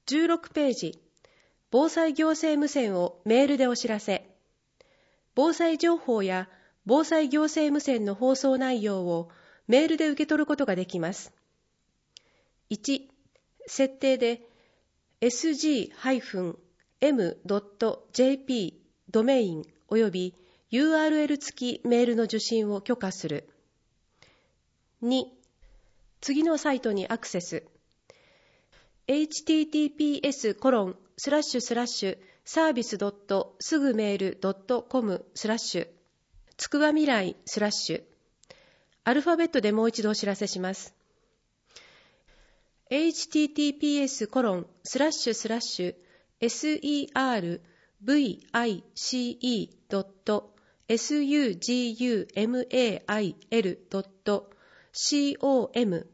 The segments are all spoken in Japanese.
16ページ、防災行政無線をメールでお知らせ。防災情報や防災行政無線の放送内容をメールで受け取ることができます。1、設定で sg-m.jp ドメイン及び URL 付きメールの受信を許可する。2、次のサイトにアクセス。https://service.sugmail.com/ つくばみらい/アルファベットでもう一度お知らせします。service.service.sugmail.com/tsukubamir/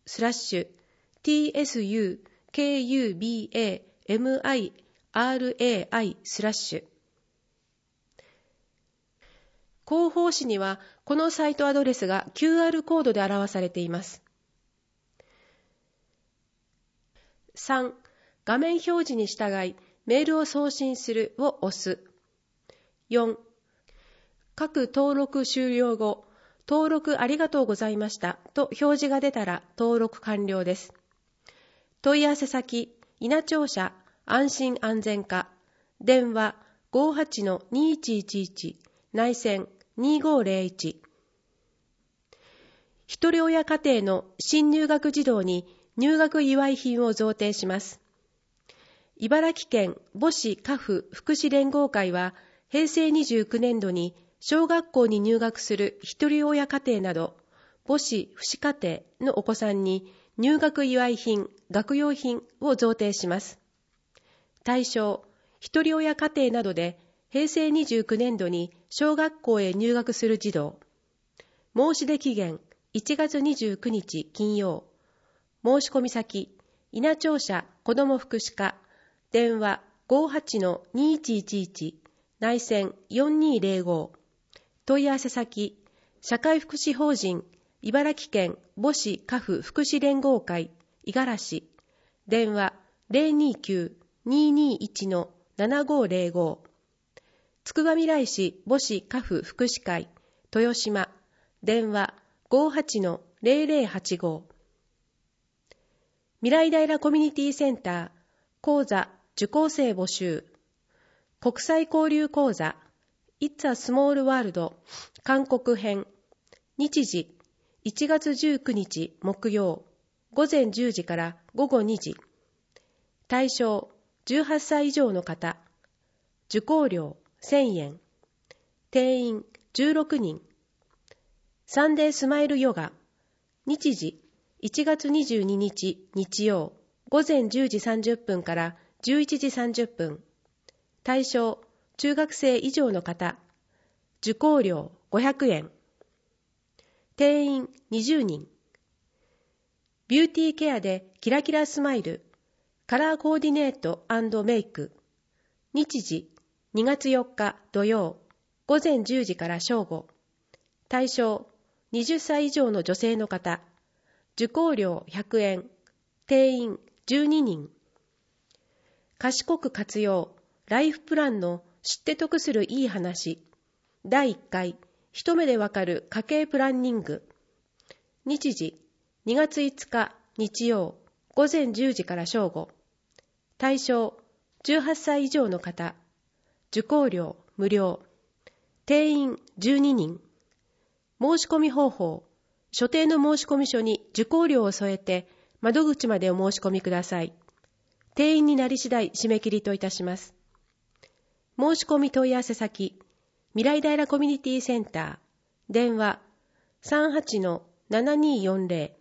広報誌にはこのサイトアドレスが QR コードで表されています。3、画面表示に従いメールを送信するを押す。4、各登録終了後、登録ありがとうございましたと表示が出たら登録完了です。問い合わせ先、稲庁舎安心安全課、電話 58-2111 内線2501。ひとり親家庭の新入学児童に入学祝い品を贈呈します。茨城県母子家父福祉連合会は平成29年度に小学校に入学するひとり親家庭など母子父子家庭のお子さんに入学祝い品、学用品を贈呈します。対象、ひとり親家庭などで平成29年度に小学校へ入学する児童。申し出期限1月29日金曜。申し込み先、稲庁舎子ども福祉課、電話 58-2111 内線4205。問い合わせ先、社会福祉法人茨城県母子家父福祉連合会五十嵐、電話 029-221-7505。つくばみらい市母子家父福祉会豊島、電話 58-0085。未来平コミュニティセンター講座受講生募集。国際交流講座 It's a Small World 韓国編。日時1月19日木曜午前10時から午後2時。対象18歳以上の方。受講料1000円。定員16人。サンデースマイルヨガ。日時1月22日日曜午前10時30分から11時30分。対象中学生以上の方。受講料500円。定員20人。ビューティーケアでキラキラスマイル。カラーコーディネート&メイク。日時2月4日土曜午前10時から正午。対象20歳以上の女性の方。受講料100円。定員12人。賢く活用ライフプランの知って得するいい話。第1回一目でわかる家計プランニング。日時2月5日日曜午前10時から正午。対象18歳以上の方。受講料無料。定員12人。申し込み方法。所定の申込書に受講料を添えて窓口までお申し込みください。定員になり次第締め切りといたします。申し込み問い合わせ先、未来平コミュニティセンター、電話 38-7240。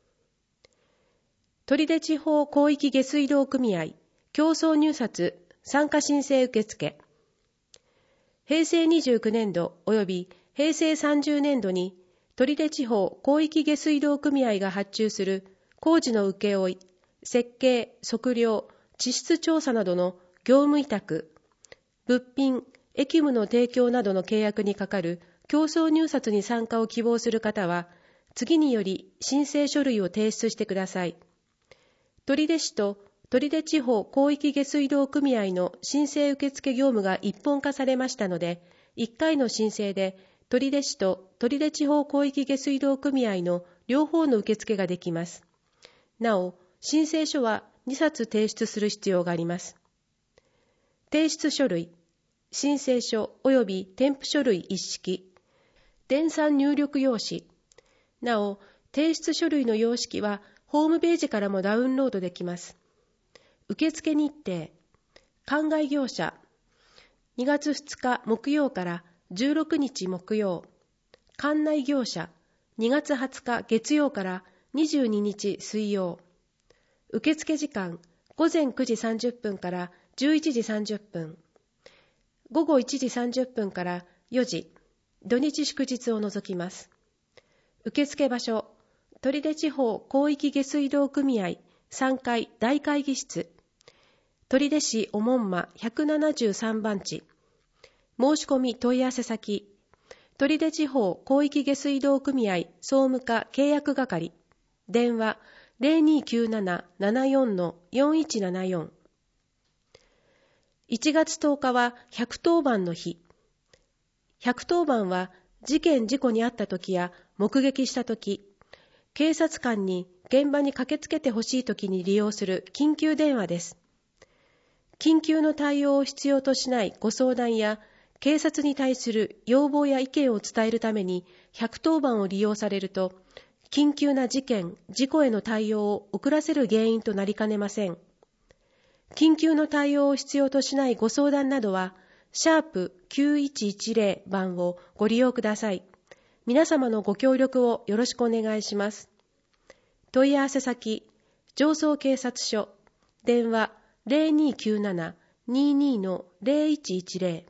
取手地方広域下水道組合競争入札参加申請受付。平成29年度及び平成30年度に取手地方広域下水道組合が発注する工事の請負、設計、測量、地質調査などの業務委託、物品、役務の提供などの契約に係る競争入札に参加を希望する方は、次により申請書類を提出してください。取手市と取手地方広域下水道組合の申請受付業務が一本化されましたので、1回の申請で取手市と取手地方広域下水道組合の両方の受付ができます。なお、申請書は2冊提出する必要があります。提出書類、申請書及び添付書類一式、電算入力用紙。なお、提出書類の様式はホームページからもダウンロードできます。受付日程、灌漑業者、2月2日木曜から16日木曜。管内業者、2月20日月曜から22日水曜。受付時間、午前9時30分から11時30分。午後1時30分から4時。土日祝日を除きます。受付場所、取手地方広域下水道組合3階大会議室。取手市おもんま173番地。申し込み問い合わせ先、取手地方広域下水道組合総務課契約係。電話 0297-74-4174。1月10日は110番の日。110番は事件事故に遭った時や目撃した時、警察官に現場に駆けつけてほしい時に利用する緊急電話です。緊急の対応を必要としないご相談や警察に対する要望や意見を伝えるために110番を利用されると、緊急な事件・事故への対応を遅らせる原因となりかねません。緊急の対応を必要としないご相談などは、#9110 番をご利用ください。皆様のご協力をよろしくお願いします。問い合わせ先、常総警察署、電話 0297-22-0110。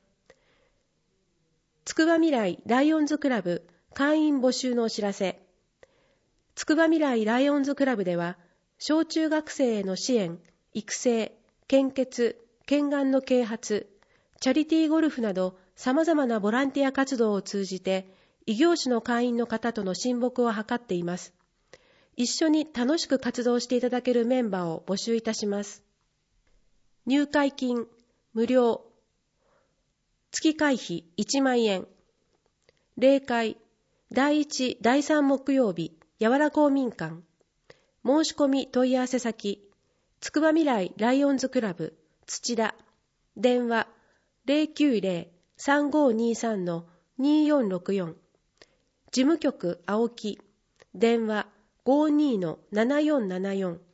つくばみらいライオンズクラブ会員募集のお知らせ。つくばみらいライオンズクラブでは、小中学生への支援、育成、献血、検眼の啓発、チャリティーゴルフなど様々なボランティア活動を通じて、異業種の会員の方との親睦を図っています。一緒に楽しく活動していただけるメンバーを募集いたします。入会金、無料。月会費1万円。例会、第1、第3木曜日、やわら公民館。申し込み問い合わせ先、つくばみらいライオンズクラブ、土田。電話、090-3523-2464。事務局、青木。電話、52-7474。